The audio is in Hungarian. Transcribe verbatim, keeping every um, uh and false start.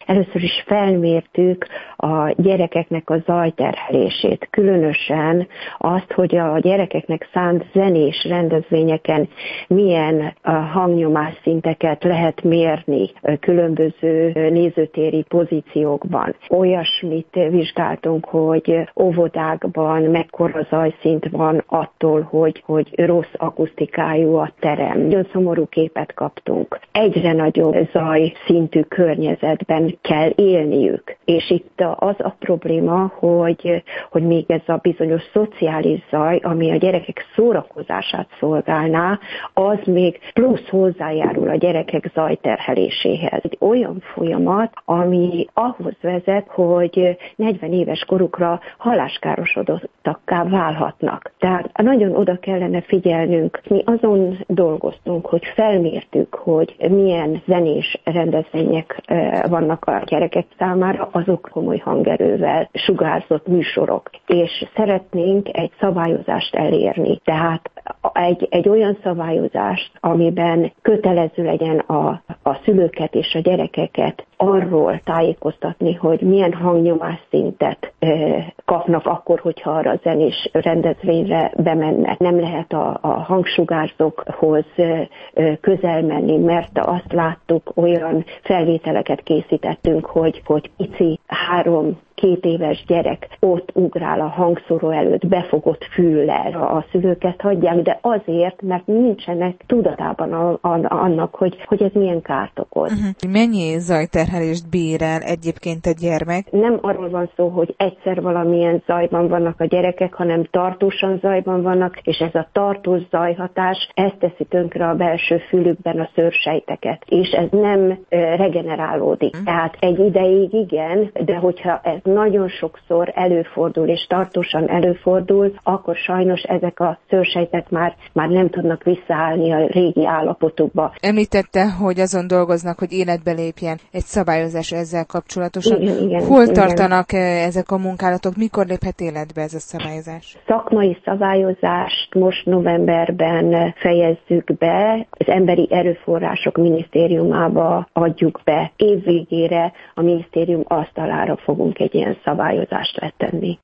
először is felmértük a gyerekeknek a zajterhelését, különösen azt, hogy a gyerekeknek szánt zenés rendezvényeken milyen hangnyomás-szinteket lehet mérni különböző nézőtéri pozíciókban. Olyasmit vizsgáltunk, hogy óvodákban mekkora zajszint van attól, hogy, hogy rossz akusztikájú a terem. Nagyon szomorú képet kaptunk. Egyre nagyobb zajszintű környezetben kell élniük. És itt az a probléma, hogy, hogy még ez a bizonyos szociális zaj, ami a gyerekek szórakozását szolgálná, az még plusz hozzájárul a gyerekek zajterheléséhez. Egy olyan folyamat, ami ahhoz vezet, hogy negyven éves korukra halláskárosodottakká válhatnak. Tehát nagyon oda kellene figyelnünk. Mi azon dolgoztunk, hogy felmértük, hogy milyen zenés rendezvények vannak a gyerekek számára, azok komoly hangerővel sugárzott műsorok. És szeretnénk egy szabályozást elérni. Tehát egy, egy olyan szabályozást, amiben kötelező legyen a, a szülőket és a gyerekeket arról tájékoztatni, hogy milyen hangnyomás-szintet e, kapnak akkor, hogyha arra a zenés rendezvényre bemennek. Nem lehet a, a hangsugárzókhoz e, közel menni, mert azt láttuk, olyan felvételeket készítettünk, hogy, hogy pici három két éves gyerek ott ugrál a hangszóró előtt befogott füllel. A szülőket hagyják, de azért, mert nincsenek tudatában a, a, annak, hogy, hogy ez milyen kárt okoz. Uh-huh. Mennyi zajterhelést bír el egyébként a gyermek? Nem arról van szó, hogy egyszer valamilyen zajban vannak a gyerekek, hanem tartósan zajban vannak, és ez a tartós zajhatás, ez teszi tönkre a belső fülükben a szőrsejteket, és ez nem e, regenerálódik. Uh-huh. Tehát egy ideig igen, de hogyha ez nagyon sokszor előfordul, és tartósan előfordul, akkor sajnos ezek a szőrsejtek már, már nem tudnak visszaállni a régi állapotukba. Említette, hogy azon dolgoznak, hogy életbe lépjen egy szabályozás ezzel kapcsolatosan. Igen, igen, Hol igen. tartanak ezek a munkálatok? Mikor léphet életbe ez a szabályozás? Szakmai szabályozást most novemberben fejezzük be, az Emberi Erőforrások Minisztériumába adjuk be. Év végére a minisztérium asztalára fogunk egy ilyen szabályozást letenni.